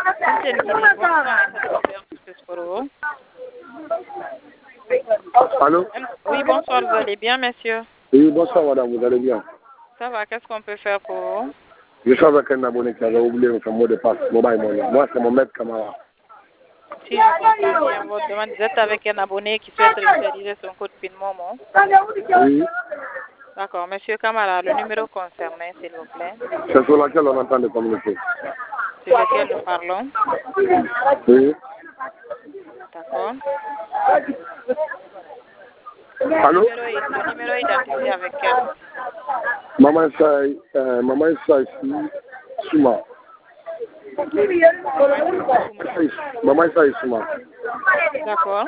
Allô? Oui, bonsoir, vous allez bien, monsieur? Oui, bonsoir, madame, vous allez bien? Ça va, qu'est-ce qu'on peut faire pour vous? Je suis avec un abonné qui avait oublié son mot de passe, mobile money. Moi, c'est mon maître Camara. Si je comprends bien votre demande, vous êtes avec un abonné qui souhaite utiliser son code PIN Momo. Oui. D'accord, monsieur Camara, le numéro concerné, s'il vous plaît. C'est sur laquelle on entend de communiquer. Sur lequel nous parlons. Oui. D'accord. Allô? Le numéro identifié avec quel nom? Maman Issa ici, Souma. Maman Issa ici, Souma. D'accord.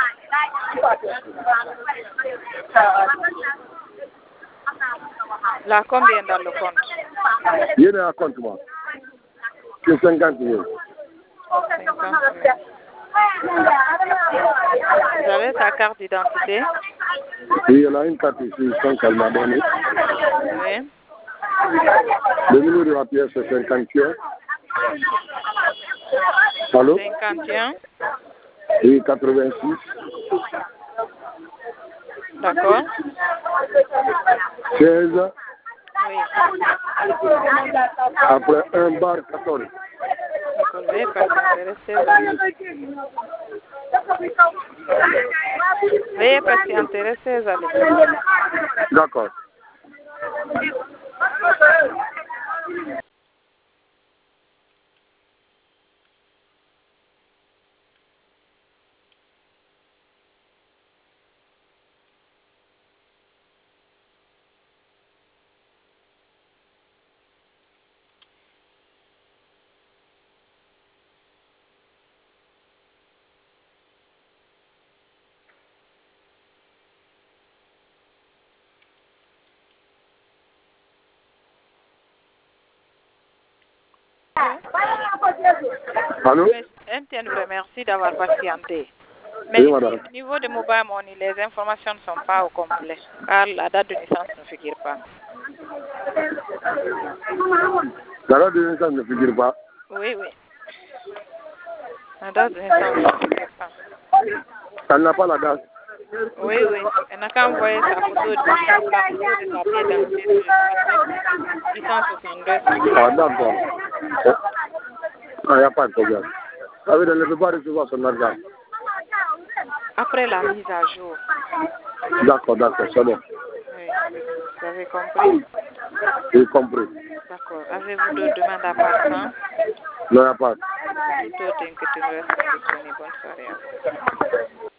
Là, combien dans le compte? Il y a un compte, moi. C'est 50 000. 50 000. Vous avez sa carte d'identité? Oui, il y a une carte ici, qu'elle m'a donnée. Oui. Le numéro de la pièce, c'est 51. Allô? 51. Oui, 86. D'accord. 16. Oui. Après 1 bar 14. D'accord, veuillez patienter, restez là. Veuillez patienter, restez là. D'accord. Allô? MTN vous remercie d'avoir patienté. Mais Oui, ici, madame. au niveau de Mobile Money, les informations ne sont pas au complet, car la date de naissance ne figure pas. La date de naissance ne figure pas. Oui, oui. La date de naissance ne figure pas. Elle n'a pas la date. Oui, oui. Elle n'a qu'à envoyer sa photo de la photo de sa pièce d'identité sur le 862. Ah, d'accord. Il n'y a pas de problème. Ça veut dire qu'elle ne peut pas recevoir son argent. Après la mise à jour. D'accord, c'est bon. Oui. Vous avez compris? J'ai compris. D'accord. Avez-vous d'autres demandes à part ça? Non, il n'y a pas. Tout autre inquiétude reste disponible. Bonne soirée à vous.